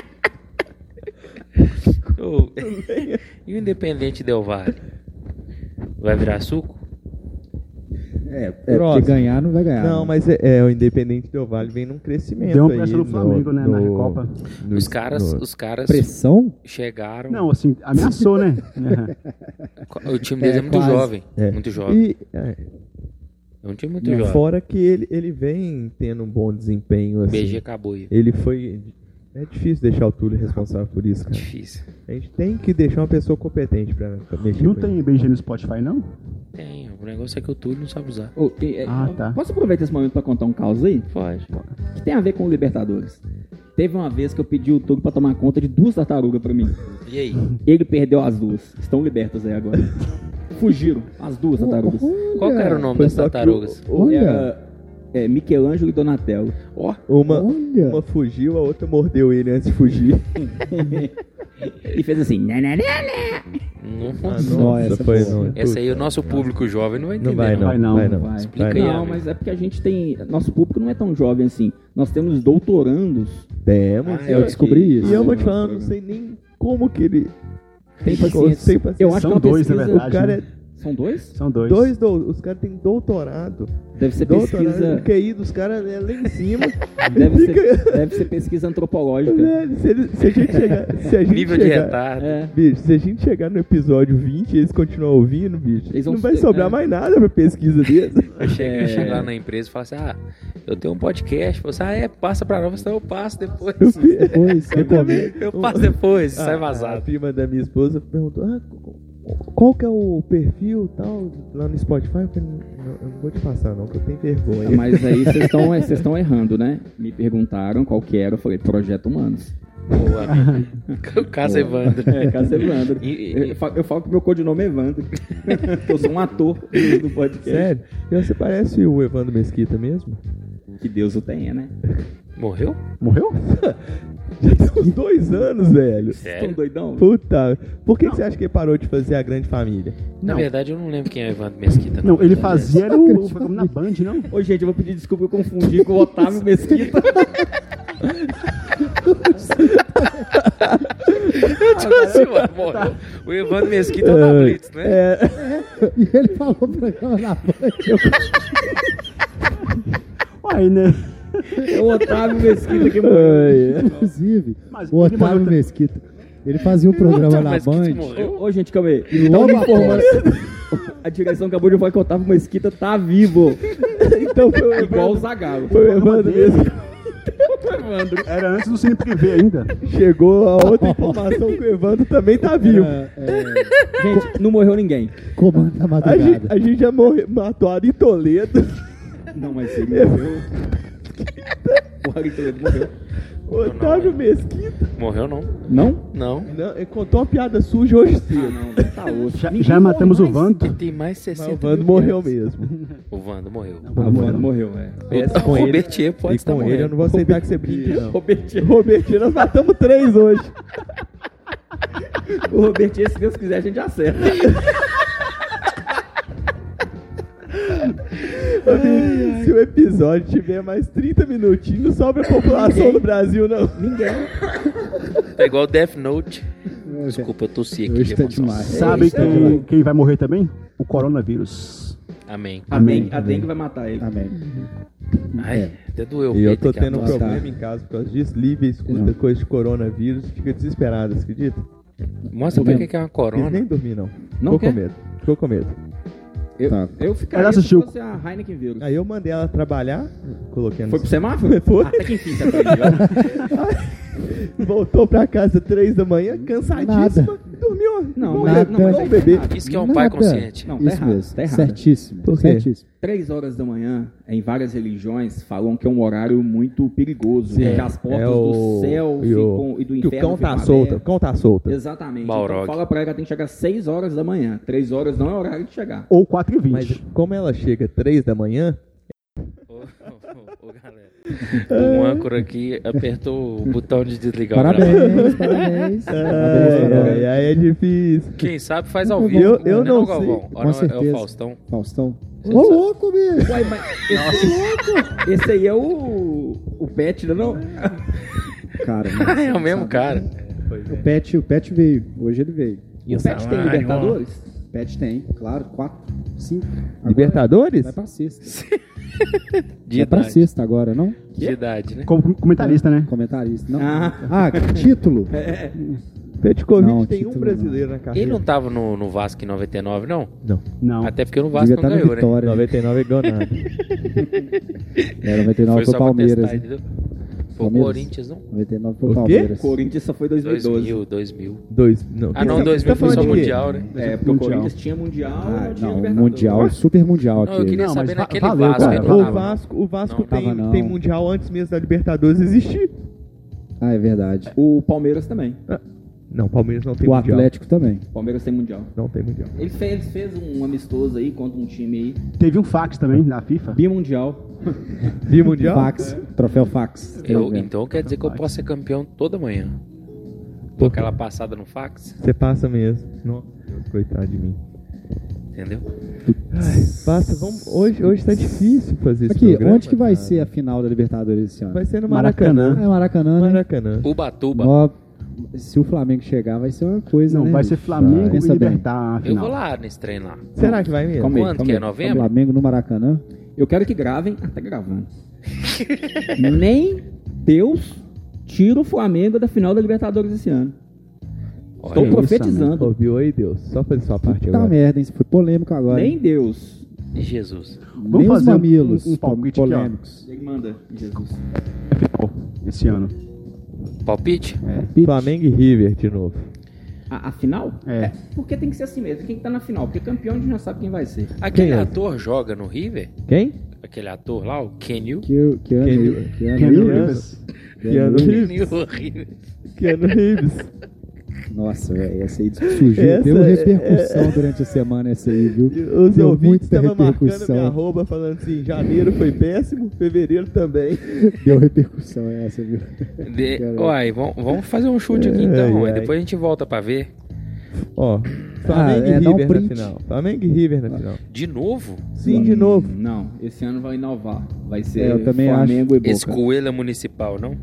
Ô, e o Independente Del Valle? Vai virar suco? Porque Próximo. ganhar não vai ganhar. Não, né? mas o Independente Del Valle vem num crescimento Deu uma aí pressa no Flamengo, né, na Recopa. Os caras Pressão? chegaram. Não, assim, ameaçou, né? O time deles é muito quase. jovem. Muito jovem. E É um time muito jovem. fora que ele vem tendo um bom desempenho, assim. BG acabou aí. Ele foi... É difícil deixar o Túlio responsável por isso, cara. Difícil. A gente tem que deixar uma pessoa competente pra mexer Não com tem BG no Spotify, não? Tem. O negócio é que o Túlio não sabe usar. Tá. Posso aproveitar esse momento pra contar um caos aí? Pode. Que tem a ver com o Libertadores. Teve uma vez que eu pedi o Túlio pra tomar conta de 2 tartarugas pra mim. E aí? Ele perdeu as 2. Estão libertas aí agora. Fugiram as 2 tartarugas. Qual que era o nome Foi das só que tartarugas? Olha. Era Michelangelo e Donatello. Ó, Uma Olha. fugiu, a outra mordeu ele antes de fugir. E fez assim. Nossa, foi boa. não. essa aí o nosso público jovem não vai entender. Não vai não, Vai não, vai não. vai. Explica Vai aí, não. Não, amigo. mas é porque a gente tem. Nosso público não é tão jovem assim. Nós temos doutorandos. Temos. Ah, Eu descobri isso. E eu vou te falar, não sei nem como que ele... Tem Sem paciência. paciência. Eu acho São que é uma 2, na pesquisa. verdade. O cara é São 2? São 2. os caras têm doutorado. Deve ser Doutorado. pesquisa. O QI dos caras é lá em cima. Deve ser pesquisa antropológica. Velho, se a gente chegar... Se a gente Nível de chegar, retardo. É. Bicho, se a gente chegar no episódio 20 e eles continuarem ouvindo, bicho, Eles vão não vai ser- sobrar é. mais nada pra pesquisa deles. Eu chego lá na empresa e falo assim, eu tenho um podcast. Você, passa pra nós, senão eu passo depois. Depois, recomendo. Eu passo depois, sai A vazado. prima da minha esposa perguntou, qual que é o perfil tal lá no Spotify? Eu falei, eu não vou te passar não, que eu tenho vergonha. Mas aí vocês estão errando, né? Me perguntaram qual que era. Eu falei, Projeto Humanos. Boa, amigo. O caso Evandro. Casa Evandro. E- Eu falo que meu codinome é Evandro. Eu sou um ator do podcast. Sério? E você parece o Evandro Mesquita mesmo? Que Deus o tenha, né? Morreu? Morreu? Já tem uns 2 anos, velho. Estão Sério? doidão? Puta. Por que você acha que ele parou de fazer a Grande Família? Na Não. verdade, eu não lembro quem é o Evandro Mesquita. Não, ele fazia era o programa na Band, não? Ô, gente, eu vou pedir desculpa, eu confundi com o Otávio Mesquita. Tipo assim, mano, morreu. O Evandro Mesquita é o da Blitz, né? E ele falou o programa na Band. Uai, né? É o Otávio Mesquita que morreu. Inclusive, Mas o ele Otávio morreu Mesquita, ele fazia um programa Otávio na Mesquita Band. morreu? Ô, gente, calma aí. E Então, logo me informando. A direção acabou de falar que o Otávio Mesquita tá vivo. Então foi o Igual o Evandro, Zagallo. foi o Evandro mesmo. Era antes do Cine Privé ainda. Chegou a outra informação que o Evandro também tá vivo. Gente, não morreu ninguém. Comando da A madrugada. gente já matou Ari Toledo. Não, mas ele morreu. O Ari Toledo morreu. Otávio Mesquita. Morreu não. Não? Não. Não, ele contou uma piada suja hoje cedo. Não, tá osso. Já matamos o Ele Vando. tem mais 60 Mas o Vando morreu mesmo. O Vando morreu. O Vando morreu, é. O Robertier pode E estar com ele morrendo. eu não vou aceitar que você brinque, não. Robertier. Robertinho, nós matamos 3 hoje. O Robertier, se Deus quiser, a gente acerta. Se o episódio tiver mais 30 minutinhos, não sobra população no Brasil, não. Ninguém. É igual Death Note. Desculpa, eu tossi aqui. Hoje de tá emoção. demais. Sabe quem vai morrer também? O coronavírus. Amém. A dengue vai matar ele. Amém. Ai, até doeu. o E eu peito tô aqui tendo um agora. problema em casa por causa disso. Lívia escuta coisa de coronavírus, fica desesperada, você acredita? Mostra pra que é uma Quis corona. nem dormir, não. Não Ficou quer? com medo. Ficou com medo. Eu ficaria Ela assistiu. se fosse a Heineken vírus. Aí eu mandei ela trabalhar, coloquei no... Foi pro semáforo? Foi. Até que enfim você aprendeu. Voltou pra casa 3 da manhã, cansadíssima, dormiu. Não, igual mas- um não, mas igual um bebê. Isso que é um pai consciente. Não, tá Isso errado, mesmo. tá errado. Certíssimo. Por quê? Certíssimo. 3 horas da manhã, em várias religiões, falam que é um horário muito perigoso. Sim. Que as portas É do céu e do que inferno o cão tá ficam solto. O abertas. cão tá solto. Exatamente. Balrog. Então fala pra ela que ela tem que chegar às 6 horas da manhã. 3 horas não é horário de chegar. Ou 4h20. Mas como ela chega 3 da manhã, Ô, galera. Um âncora aqui apertou o botão de desligar o Parabéns, gravador. parabéns. Parabéns, parabéns. aí é difícil. Quem sabe faz ao vivo. Eu né, não o Galvão? sei. Ou Com não, é certeza. o Faustão. Faustão. Ô, louco, bicho. Uai, mas esse aí é o Pet, não? Cara, É o mesmo cara. o Pet veio. Hoje ele veio. E O Pet tem Libertadores? O Pet tem, claro. 4, 5. Libertadores? Vai pra sexta. De Vai pra idade. sexta agora, não? De idade, né? Como comentarista, né? Comentarista. Não. Ah. Título. Petkovic Não, tem um título brasileiro na Ele carreira. não tava no Vasco em 99, não? Não. Não. Até porque no Vasco Devia não estar no ganhou, né? Vitória. 99 é ganhou nada. 99 foi só o pra Palmeiras. testar, né? entendeu? Foi o Palmeiras. Corinthians, não? 99 foi o O quê? Palmeiras. Corinthians só foi 2012. 2000. Não. Ah, não, Você 2000 tá foi só falando de quê? Mundial, né? É, porque o Mundial. Corinthians tinha Mundial Ah, e tinha não, Libertadores. mundial, super mundial Não, eu aquele. queria Não, saber mas naquele valeu, Vasco. cara. ele O não tava, Vasco Não, tem, tava não. tem mundial antes mesmo da Libertadores existir. Ah, é verdade. O Palmeiras também. Não, Palmeiras não tem O mundial. Atlético também. O Palmeiras tem Mundial. Não tem mundial. Ele fez um amistoso aí contra um time aí. Teve um fax também na FIFA. Bimundial. Bimundial? Fax, troféu fax. Então quer dizer que eu posso ser campeão toda manhã. Dou aquela passada no fax, Você passa mesmo. Não, coitado de mim. entendeu? Passa, vamos. Hoje tá difícil fazer esse Aqui, programa, onde que vai cara. ser a final da Libertadores esse ano? Vai ser no Maracanã. É Maracanã, né? Maracanã. Ubatuba. Ó, se o Flamengo chegar, vai ser uma coisa, Não, né? vai ser bicho? Flamengo Pensa e bem. Libertar a Eu final. vou lá nesse trem lá. Será que vai mesmo? Calma aí, Quando calma que é? aí. Novembro? Flamengo no Maracanã. Eu quero que gravem, até gravando. Nem Deus tira o Flamengo da final da Libertadores esse ano. Estou Olha, profetizando. Ouviu aí, Deus? Só fazer sua parte Tá agora. merda, hein? Foi polêmico agora. Nem hein? Deus. e Jesus. Vamos Nem os fazer mamilos um palpite aqui, ó. polêmicos. Ele manda, Jesus. Final esse ano. Palpite? Flamengo e River de novo. A final? É. Porque tem que ser assim mesmo. Quem que tá na final? Porque campeão a gente já sabe quem vai ser. Aquele Quem é? ator joga no River? Quem? Aquele ator lá, o Kenyu? Keanu Keanu Reeves. Reeves. Keanu Reeves. Kenyu River. Keanu Reeves. Nossa, velho, essa aí surgiu. Essa Deu é- repercussão durante a semana essa aí, viu? Os Deu ouvintes muita estavam marcando repercussão. minha arroba falando assim, janeiro foi péssimo, fevereiro também. Deu repercussão essa, viu? Uai, vamos fazer um chute aqui então. Aí depois a gente volta pra ver. Ó, Flamengo e dá um River na print. final. Flamengo e River na final. De novo? Sim, de novo. Não, esse ano vai inovar. Vai ser eu também Flamengo e Boca. Escoelha Municipal, não?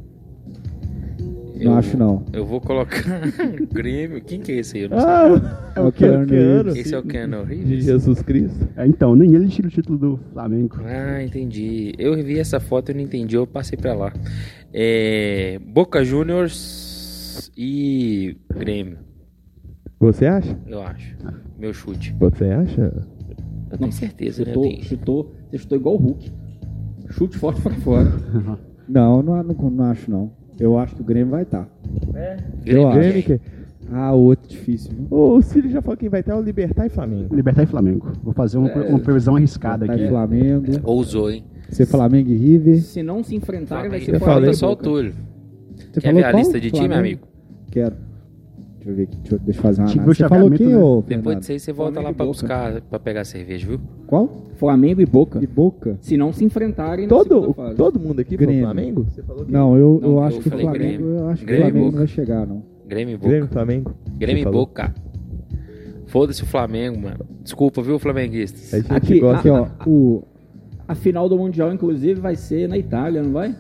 Não acho não. Eu vou colocar Grêmio. Quem que é esse aí? Eu não sei. Ah, É o Keanu Reeves. Esse é o Keanu de Reeves? Jesus Cristo. Então, nem ele tira o título do Flamengo. Ah, entendi. Eu vi essa foto e não entendi, eu passei pra lá. Boca Juniors e Grêmio, Você acha? eu acho. Meu chute. Você acha? Eu tenho certeza, né? Você chutou igual o Hulk. Chute forte pra fora. Não acho não. Eu acho que o Grêmio vai estar. Grêmio. Grêmio que... Ah, o outro difícil, viu? O Cílio já falou que quem vai estar é o Libertar e Flamengo. Libertar e Flamengo. Vou fazer uma previsão arriscada Tá aqui. Flamengo. Ousou, hein? Ser Flamengo e River. Se não se enfrentarem, vai Eu ser falei falei Flamengo e só o Boca. Túlio. Você Quer falou ver a qual? lista de time, Flamengo? amigo? Quero. Deixa eu ver aqui. Deixa eu fazer uma Tipo, análise. o Você falou chaveamento, quem, né? ô Depois Fernando? disso aí você volta Flamengo lá e pra Boca. buscar, pra pegar cerveja, viu? Qual? Flamengo e Boca. E Boca? Se não se enfrentarem na segunda fase. Todo mundo aqui falou Grêmio. Flamengo? Você falou quem? Não, eu Não, acho eu que o falei Flamengo. Grêmio. Eu acho que o Grêmio e Flamengo não Boca. vai chegar, não. Grêmio e Boca. Grêmio, Flamengo. Grêmio e Você falou? Boca. Foda-se o Flamengo, mano. Desculpa, viu, flamenguistas? A gente Aqui, gosta. Aqui, ó. A final do Mundial, inclusive, vai ser na Itália, não vai?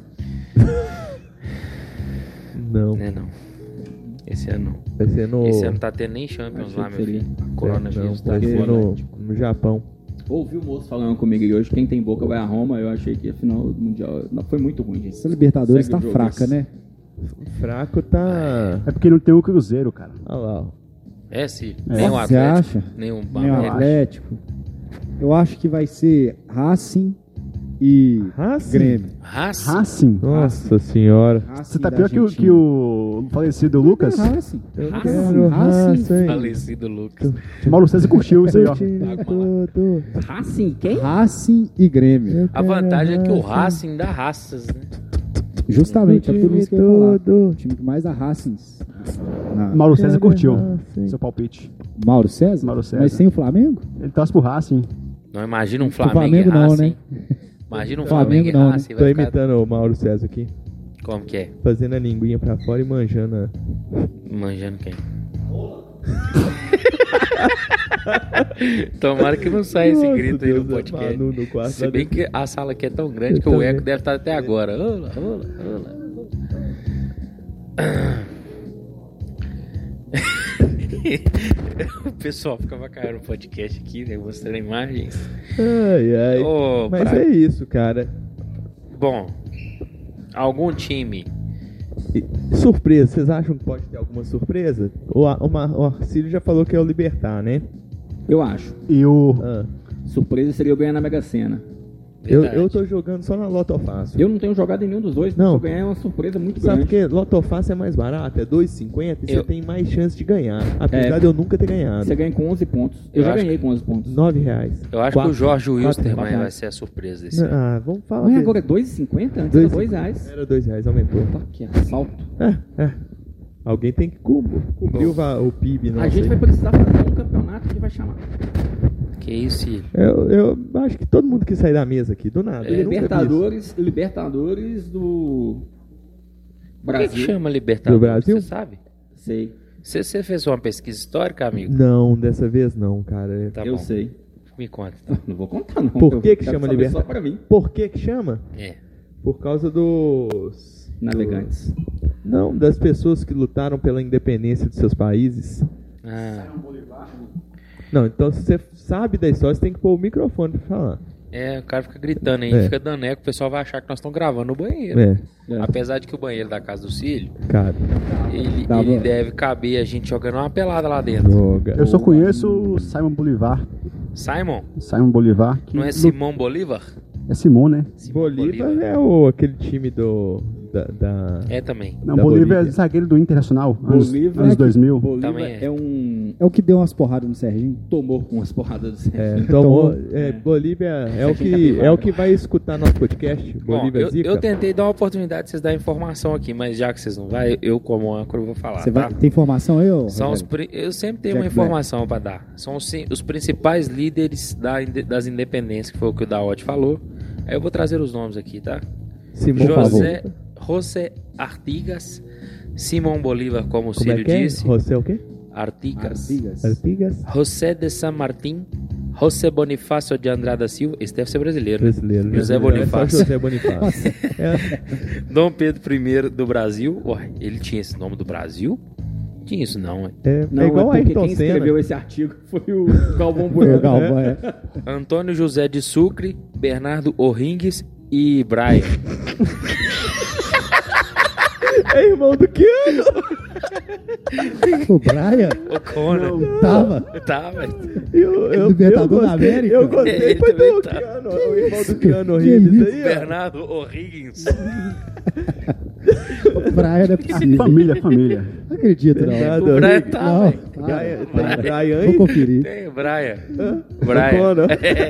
Não, Não. Esse ano não. vai ser no... Esse ano tá tendo nem Champions Achei lá, que meu seria. filho. Não, Coronavírus tá vai ser foda. no Japão. Ouvi o moço falando comigo aqui hoje, quem tem Boca vai a Roma. Eu achei que a final do Mundial não, foi muito ruim, gente. Essa Libertadores Segue tá o jogo, fraca, esse. né? Fraco tá... É porque não tem o Cruzeiro, cara. Olha lá, ó. É, sim. É. Nem o Você Atlético. acha? Nem o Nem o América. Atlético. Eu acho que vai ser Racing e Racing? Grêmio. Racing. Racing. Nossa senhora. Você tá pior que o falecido Lucas? Racing. Eu Racing. quero Racing. Falecido Lucas. Mauro César curtiu isso aí, ó. Tudo. Racing, quem? Racing e Grêmio. A vantagem é que o Racing dá raças, né? Justamente, é por isso que eu ia falar. Tudo. O time que mais dá Racings. Mauro César curtiu Racing. seu palpite. Mauro César? Mauro César. Mas sem o Flamengo? Ele torce pro Racing. Não imagina um O Flamengo, Flamengo e não, Racing. né? Imagina um Flamengo Flamengo, e não, né? Racing. Tô Vai ficar... imitando o Mauro César aqui. Como que é? Fazendo a linguinha pra fora e manjando a... Manjando quem? Tomara que não saia esse Nossa, grito aí no Deus, podcast. Manu no quarto Se lá bem dentro. que a sala aqui é tão grande que Eu o também. eco deve estar até agora. Ola, ola, ola. O pessoal ficava caindo no podcast aqui, né? Mostrando imagens. Ai, ai. Ô, Mas pra- é isso, cara. Bom, algum time. E surpresa, vocês acham que pode ter alguma surpresa? O Arcílio já falou que é o Libertar, né? Eu acho. E o. Ah, Surpresa seria eu ganhar na Mega Sena. Verdade. eu tô jogando só na Loto Fácil. Eu não tenho jogado em nenhum dos dois, Não. se eu ganhar é uma surpresa muito Sabe grande. por quê? Loto Fácil é mais barato, é 2,50 e Eu- você tem mais chance de ganhar. Apesar É. de eu nunca ter ganhado. Você ganha com 11 pontos. Eu Eu já acho ganhei com 11 pontos. R$9. Eu acho que Quatro. o Jorge Wilstermann quatro. vai ser a surpresa desse ano. Ah, vamos falar. Mas dele. agora é 2,50? Antes Dois- era 2 reais. Era R$2, aumentou. Tá, que assalto. É. Alguém tem que cobrir o PIB. A nosso gente aí. vai precisar fazer um campeonato que vai chamar. Que isso, filho? Eu acho que todo mundo quis sair da mesa aqui, do nada. Eu nunca vi isso. Libertadores do Por que Brasil. chama Libertadores? Do Brasil? Você sabe? Sei, Você fez uma pesquisa histórica, amigo? Não, dessa vez não, cara. Tá eu bom. sei. Me conta. Então. Não vou contar, não. Por que Eu que quero chama saber Libertadores? Só pra mim. Por que que chama? É. Por causa dos... Navegantes. Não, das pessoas que lutaram pela independência de seus países. Ah, Não, então se você sabe da história, você tem que pôr o microfone pra falar. o cara fica gritando aí, É. fica dando eco, o pessoal vai achar que nós estamos gravando no banheiro. É, Apesar de que o banheiro da casa do Cílio, cara, ele deve caber a gente jogando uma pelada lá dentro. joga. Eu só conheço o Simon Bolivar. Simon? Simon Bolivar. Que Não é Simão Bolívar? É Simon, né? Simão Bolívar é aquele time da... É também. Não, Da Bolívar é Bolívia. zagueiro do Internacional. Bolívar Anos 2000. Bolívar Também é. é um É o que deu umas porradas no Serginho. tomou com as porradas do Serginho. Tomou. Bolívia é o que vai escutar nosso podcast. Bom, Bolívia Zica. eu tentei dar uma oportunidade de vocês darem informação aqui, mas já que vocês não vão, eu como âncora vou falar, Você tá? tem informação aí, ô? São Rogério? eu sempre tenho Jack uma informação para dar. São os principais líderes das independências, que foi o que o Daote falou. Aí eu vou trazer os nomes aqui, tá? Simão, por favor. José Artigas, Simão Bolívar, como o Como Círio é que é? disse, José o quê? Artigas, Artigas? José de San Martín, José Bonifácio de Andrada Silva, esse deve ser brasileiro, né? Brasileiro. José É só Bonifácio. José Bonifácio. Dom Pedro I do Brasil. Ué, ele tinha esse nome do Brasil? Tinha isso não, ué. É Não, igual é porque Ayrton quem Senna. escreveu esse artigo foi o Galvão Foi o Bueno. Galvão, é. Antônio José de Sucre, Bernardo O'Ringues e Brian. É irmão do Keanu. O Brian O'Connor. tava. Eu Libertador da gostei, América. Eu gostei, Ele foi também do tá. Keanu. O irmão do Keanu Reeves aí, ó. Bernardo O'Higgins. O Brian não é possível. Família. Não acredito, não. Bernardo O Brian O'Higgins. tá, Não, velho. Tem Brian vou aí? conferir. Tem, Brian. O'Connor.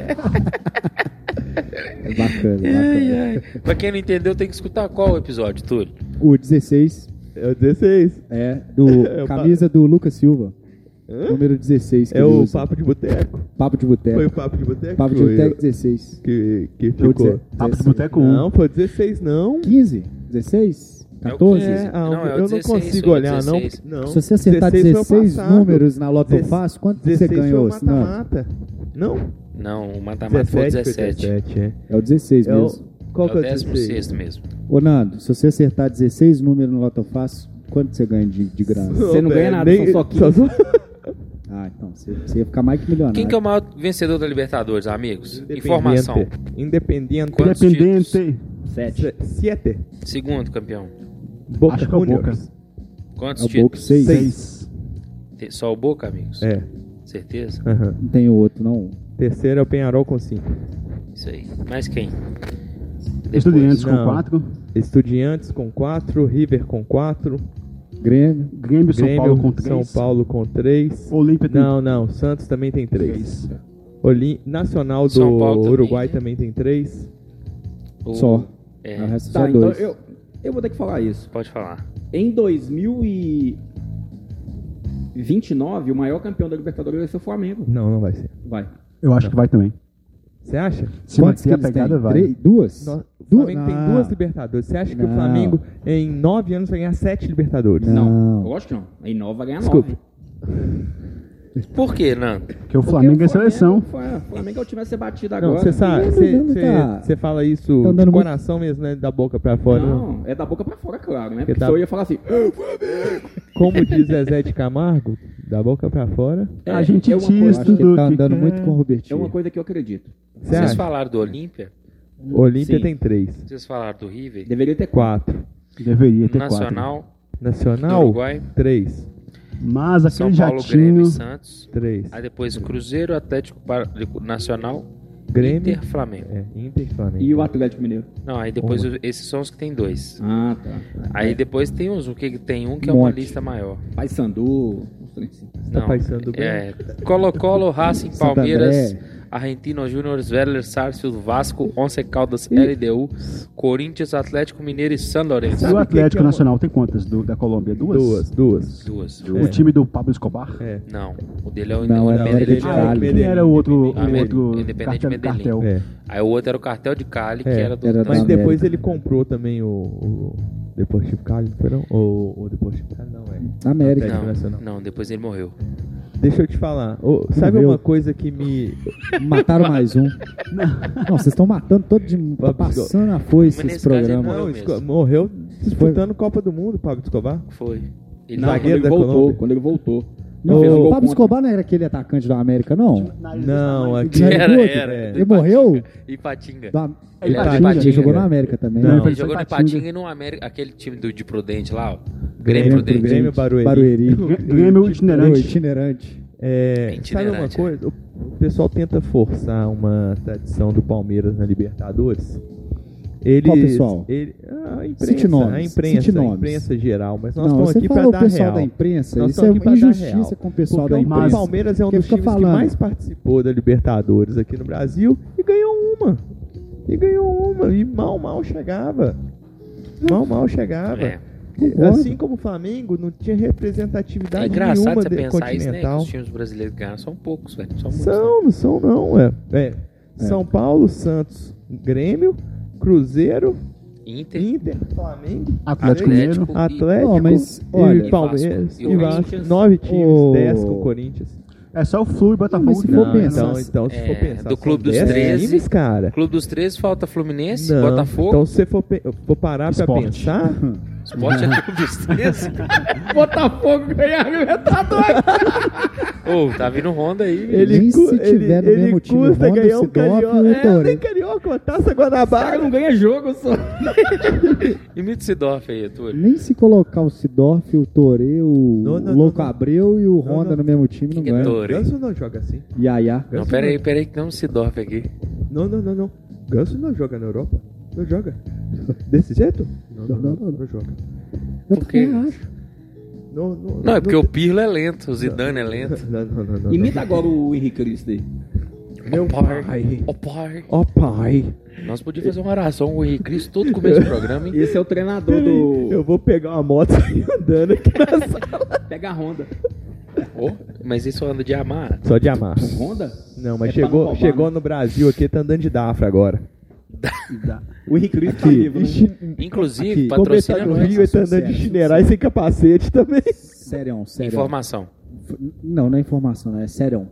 É bacana, Ai, bacana. ai. Pra quem não entendeu, tem que escutar qual episódio, Túlio? O 16 É o 16. é do É o camisa do Lucas Silva. Número 16. Que É ele o usa. Papo de Boteco. Papo de Foi Boteco. o Papo de Boteco? Papo de Foi Boteco 16. Que Ou ficou. Papo de Boteco 1. Não, foi 16 não. 15? 16? 14? É, Não, é o eu 16, não consigo foi o olhar, 16. não. Se você acertar 16 foi o 16 passado. números na Loto Fácil, quanto você 16 ganhou? foi o Não, mata-mata. Não? Não, o mata-mata foi o 17. 17, é. é o 16 É o, mesmo. qual É que o é o 16? 16º mesmo. Ô, Nando, se você acertar 16 números no Loto Fácil, quanto você ganha de grana? Você não ganha nada, Nem- são só 15. Ah, então, você ia ficar mais que milionário. Quem que é o maior vencedor da Libertadores, amigos? Informação. Independiente. Quantos Independente. 7. 7. Segundo campeão. Boca Acho que é o Boca. Juniors. Quantos É o títulos? Boca 6. 6. Só o Boca, amigos? É. Certeza? Aham. Não tem outro, não. Terceiro é o Penharol com 5. Isso aí. Mais quem? Estudiantes com Não. 4. Estudiantes com 4. River com 4. Grêmio. Grêmio, São Paulo com 3. São Paulo com 3. Olímpia tem Não. Santos também tem 3. Nacional do São Paulo também. Uruguai também tem 3. O- Só. É, O resto Tá, só então dois. eu vou ter que falar isso. pode falar. Em 2029, o maior campeão da Libertadores vai ser o Flamengo. Não vai ser. Vai. Eu acho que vai também. Você acha? Se Quantos que manter a eles pegada, têm? vai. Duas? O Duas? Flamengo tem Ah. 2 Libertadores. Você acha que o Não. Flamengo em 9 anos vai ganhar 7 Libertadores? Não. Lógico que não. Em 9 vai ganhar Desculpe. 9. Por quê, Nando? Porque o Flamengo é seleção. O Flamengo é o time a ser batido Não, agora. você sabe, Não, tá. você fala isso Tá de andando muito- coração mesmo, né? Da boca pra fora. Não, é da boca pra fora, claro, né? Porque Porque tá- senão eu ia falar assim. Como diz Zezé de Camargo, da boca pra fora. A gente é uma diz coisa- Acho que ele tudo tá que andando quer. muito com o É Robertinho. uma coisa que eu acredito. Você Vocês acha? falaram do Olímpia? Olímpia Sim. tem 3. Vocês falaram do River? Deveria ter 4. Deveria ter 4. Nacional, Nacional, Uruguai. 3. Mas São aquele Paulo, Grêmio e jatinho. Santos. 3. Aí depois Cruzeiro, Atlético Nacional, Grêmio. Inter, Flamengo. É, Inter e Flamengo. E o Atlético Mineiro. Não, aí depois esses são os que tem 2. Ah, tá. Aí depois tem o que tem um que é uma Monte. lista maior. Paysandu. assim. Tá Não, passando bem? é Colo-Colo, Racing, Santo Palmeiras, André. Argentino Júnior, Vélez, Sarsfield, Vasco, Once Caldas, LDU, Corinthians, Atlético Mineiro e San Lourenço. E Sabe o o que Atlético que é uma- Nacional tem quantas da Colômbia? Duas? Duas. Duas. O time do Pablo Escobar? É. Não, o dele é o Não, é Medellín. América de Cali. Quem era o outro, Independente cartel? Medellín. cartel? É. Aí o outro era o Cartel de Cali, que É, era do... era Mas da depois América. ele comprou também o Deportivo Cali, não foi não? O Deportivo Cali não, é. América. Atlético Nacional. Não, depois ele morreu. Deixa eu te falar. Sabe Morreu. uma coisa que me... Mataram mais um. Não, vocês estão matando todo de. Tá passando a foice Mas esse nesse caso ele programa. morreu Não, mesmo. morreu disputando Copa do Mundo, Pablo Escobar. Foi. Ele Não, quando Zagueiro ele da voltou. Colômbia. Quando ele voltou. Não, Fez um o gol Pablo contra. Escobar não era aquele atacante do América, não? Não, aqui... Não Era, do outro? era. Ele morreu? Ipatinga. Do Ele era de Ipatinga, ele Ipatinga. jogou na América também. Não. Ele jogou no Ipatinga. Ipatinga e no América, aquele time de Prudente lá, ó. Grêmio Prudente. Grêmio Barueri. Barueri. Grêmio itinerante. Itinerante. Sabe itinerante, uma coisa? O pessoal tenta forçar uma tradição do Palmeiras na Libertadores. Eles, Qual pessoal? A Cite nomes, imprensa, cite a nomes. imprensa geral, mas nós Não, estamos você aqui para falou o dar pessoal real. da imprensa, Nós isso estamos é aqui pra dar injustiça real. com o pessoal Porque da imprensa. o Palmeiras é um Quem dos fica times que falando? mais participou da Libertadores aqui no Brasil e ganhou uma. E mal chegava. Mal chegava. É. Concordo. Assim como o Flamengo não tinha representatividade É engraçado nenhuma você pensar isso, né? Que continental. os times brasileiros ganham são poucos, velho. São muitos, Não são não, São Paulo, Santos, Grêmio, Cruzeiro, Inter, Inter, Flamengo, Atlético Mineiro. Atlético Não, mas, olha, e Palmeiras e Vasco. e Vasco. 9 times, O- 10 com o Corinthians. É só o Flu e Botafogo. Mas se que for não, pensar- então se for pensar, do Clube são dos 10 13, times, cara. Clube dos 13, falta Fluminense, Não, Botafogo. então se você for parar pra Esporte. pensar, Sport é Clube dos 13. Botafogo ganhar a Libertadores. Ô, tá vindo Honda aí. Nem se tiver no mesmo time, custa Honda, ganhar um Sidoff e o carioca. Torre. Nem carioca, uma Taça O cara Guanabara. não ganha jogo só. Imita o Sidorf aí, Túlio. Nem se colocar o Sidorf, o Torê, o Não, Louco não. Abreu e o Não, Honda não. no mesmo time, não Que é ganha. Torê? Ganso não joga assim. Yaya. Não, peraí, que tem um Sidorf aqui. Não. Ganso não joga na Europa. Não joga. Desse jeito? Não joga. Eu Por quê? também acho. Não, é porque o Pirlo é lento, o Zidane é lento. Não. Imita agora o Henrique Cristo aí. Meu pai. Ó pai. Ó pai. Nós podíamos fazer uma oração com o Henrique Cristo todo começo do programa, hein? Esse é o treinador do... Eu vou pegar uma moto e sair andando aqui na sala. Pega a Honda. Ô, mas isso anda de amar. Só de amar. Honda? Não, mas É pra não roubar, chegou né? no Brasil aqui, tá andando de Dafra agora. O Henrique Cristo tá vivo, né? Inclusive, Como ele patrocina tá no nós. Rio, ele tá andando de chinerais sem capacete também. Sério. Informação. Não é informação, é sério.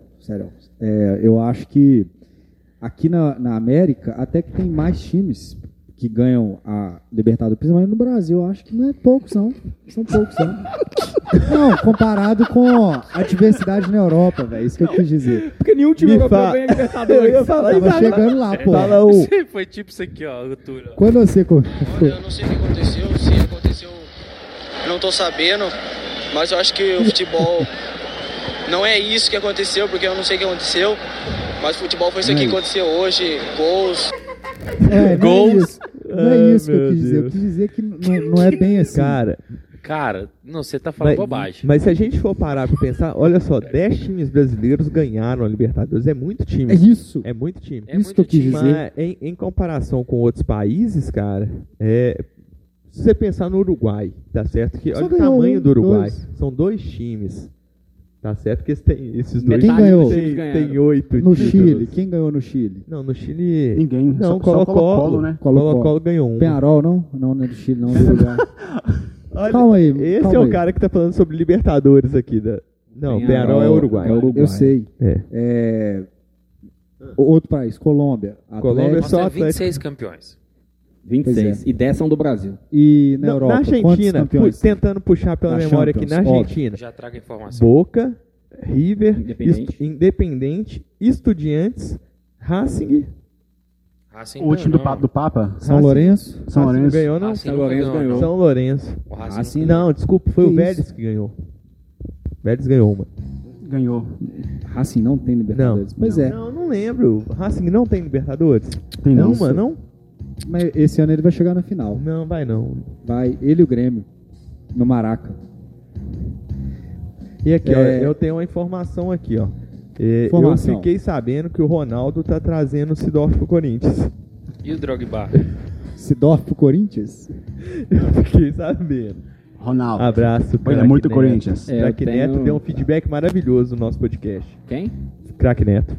Eu acho que aqui na América, até que tem mais times que ganham a Libertadores, principalmente no Brasil, eu acho que não é poucos, não. São poucos, não. Não, comparado com a diversidade na Europa, velho. Isso que eu quis dizer. Porque nenhum time Me europeu fa- ganha Eu Libertadores. ia falar Tava isso. chegando lá, pô. Fala um. Foi tipo isso aqui, ó, o Túlio. Quando você... Olha, eu não sei o que aconteceu, se aconteceu, não tô sabendo, mas eu acho que o futebol não é isso que aconteceu, porque eu não sei o que aconteceu, mas o futebol foi isso aqui que aconteceu hoje, gols. Gols. Não é isso que eu Meu quis dizer. Eu Deus. quis dizer que não é bem assim. Cara, não, você tá falando bobagem. Mas se a gente for parar pra pensar, olha só, 10 times brasileiros ganharam a Libertadores. É muito time. É isso. É muito time. É Isso muito que eu quis time. dizer. Mas em comparação com outros países, cara, se você pensar no Uruguai, tá certo? Que, Só olha o ganhou tamanho do Uruguai. dois. São 2 times. Tá certo que esses dois Quem ganhou? tem 8 No títulos. Chile, quem ganhou no Chile? Não, no Chile... Ninguém. Não, Só Colo-Colo, né? Colo-Colo ganhou um. Penharol, não? Não é do Chile, não, do Uruguai. Olha, Calma aí, esse calma é o aí. cara que tá falando sobre Libertadores aqui. Não, Penharol é Uruguai. É Uruguai. Eu sei. É. Outro país, Colômbia. Colômbia Atlético. Nós só temos Atlético. 26 campeões. 26. E 10 são do Brasil. E na Não, Europa, na quantos Argentina, campeões? tentando puxar pela Na memória aqui, na Champions, Argentina. Já trago a informação. Boca, River, Independente. Independente, Estudiantes, Racing. Racing O último ganhou, do Papa. São Racing- Lourenço? São Racing Lourenço. não ganhou, não? Racing São Lourenço não ganhou. São Lourenço. O Racing Racing Não, desculpa, foi Que o Vélez isso? que ganhou. Vélez ganhou uma. Ganhou. Racing não tem Libertadores. Pois é. Não lembro. Racing não tem Libertadores? Tem não. Uma, não? Mas esse ano ele vai chegar na final. Não, vai não. Vai ele e o Grêmio. No Maraca. E aqui, ó, É. eu tenho uma informação aqui, ó. Informação. Eu fiquei sabendo que o Ronaldo tá trazendo o Sidorf pro Corinthians. E o Drogba? Sidorf pro Corinthians? Eu fiquei sabendo. Ronaldo. Abraço, Ele é muito Corinthians. É, eu Craque tenho- Neto deu um feedback maravilhoso no nosso podcast. Quem? Craque Neto.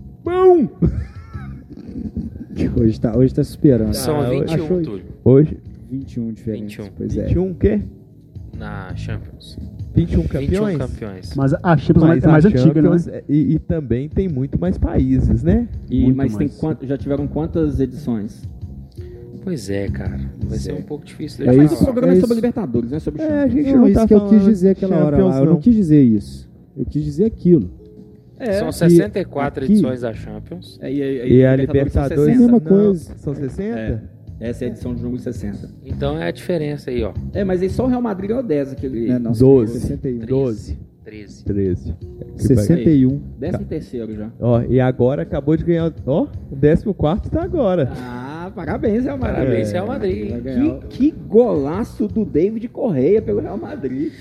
Hoje tá superando. São 21, achou- Túlio. Hoje, 21 diferentes. 21. Pois é. 21 o quê? Na Champions. 21 21 campeões? campeões. Mas a Champions Mas é mais a antiga, né? Champions, e também tem muito mais países, né? Muito Mas tem mais. já tiveram quantas edições? Pois é, cara. Vai ser um pouco difícil. É de Mas isso. o falar. programa é isso. sobre Libertadores, não é sobre É, a Champions. gente Não, não isso tá que eu quis falando dizer aquela hora Champions, lá. Eu não quis dizer isso. Eu quis dizer aquilo. São 64 aqui- edições da Champions. E a são Libertadores É a 60. mesma não, coisa. São 60? É. Essa é a edição de número 60. Então é a diferença aí, ó. Mas aí só o Real Madrid é o 10, aquele... Né, não, 12. 61. 12. 13. 13. 61. 13º já. Ó, e agora acabou de ganhar. Ó, o 14º tá agora. Ah, Parabéns, Real Madrid. Parabéns, Real Madrid. Vai ganhar. Que golaço do David Correia pelo Real Madrid.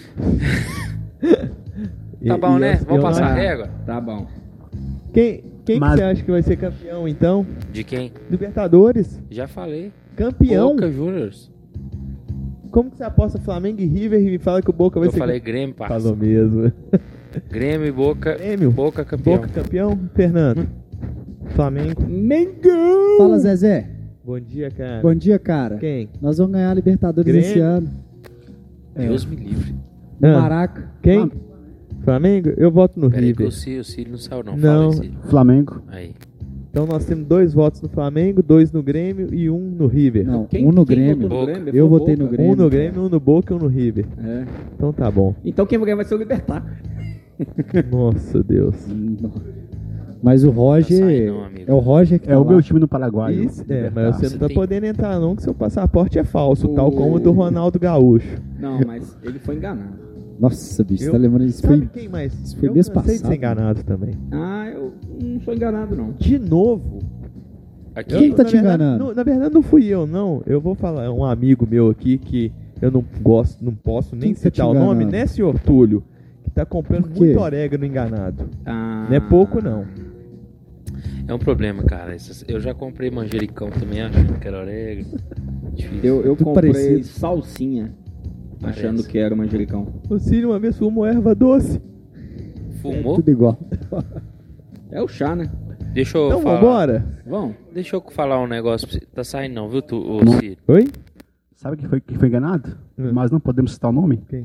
Tá bom, né? Vamos eu passar a não- régua? Tá bom. Quem que Mas- você acha que vai ser campeão, então? De quem? Libertadores? Já falei. Campeão? Boca Juniors. Como que você aposta Flamengo e River e fala que o Boca vai Eu ser falei Grêmio, parça. Falou mesmo. Grêmio e Boca. Grêmio. Boca campeão. Boca campeão? Fernando. Flamengo. Mengão! Fala, Zezé. Bom dia, cara. Bom dia, cara. Quem? Nós vamos ganhar a Libertadores Grêmio. esse ano. Deus me livre. No Ah. Maraca. Quem? Flamengo? Eu voto no Peraí que River. o Cílio não saiu não. Não. Fala aí, Cílio. Flamengo. Aí. Então nós temos 2 votos no Flamengo, 2 no Grêmio e 1 no River. Não, Quem- um no quem Grêmio. votou no Boca. Grêmio? Eu Foi votei Boca. no Grêmio. Um no Grêmio, 1 no Boca e 1 no River. É. Então tá bom. Então quem vai ganhar vai ser o Libertar. Nossa, Deus. Mas o Não sai Roger. não, amigo. É o Roger que É tá o lá. meu time no Paraguai. Isso, o mas Libertad. você não tá tem- podendo entrar não, que seu passaporte é falso, O- tal como o do Ronaldo Gaúcho. Não, mas ele foi enganado. Nossa, bicho, Eu- tá lembrando isso? Sabe Foi... quem mais? isso foi Eu mês cansei de passado. ser enganado também. Ah, eu não sou enganado, não. De novo? Aqui. Quem tá na te verdade, enganando? não, na verdade não fui eu, não. Eu vou falar, é um amigo meu aqui que eu não gosto, não posso nem Quem tá te citar o nome, enganando? né, senhor Túlio? Que tá comprando Por quê? muito orégano enganado. Ah, Não é pouco, não. É um problema, cara. Eu já comprei manjericão também, achando que era orégano. Difícil. Eu Tudo comprei parecido. salsinha, Parece. achando que era manjericão. O Cílio uma vez fumou erva doce. Fumou? Tudo igual. É o chá, né? Deixa eu Então falar. vambora. Vão. Deixa eu falar um negócio pra você. Tá saindo não, viu, ô Cílio? Oi? Sabe quem foi enganado? Hum. Mas não podemos citar o nome? Quem?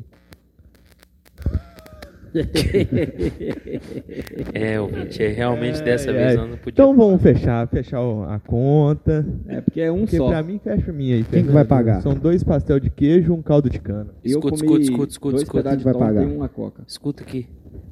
É, ouvinte, realmente dessa Ai, vez ai. eu não podia. Então vamos fechar a conta. É porque é um Porque só. pra mim fecha a minha aí. Quem que Fernando. vai pagar? São 2 pastel de queijo e um caldo de cana. Eu Escuta, comi escuta, escuta, dois escuta. pedaços de Vai torta pagar. e uma coca. Escuta aqui.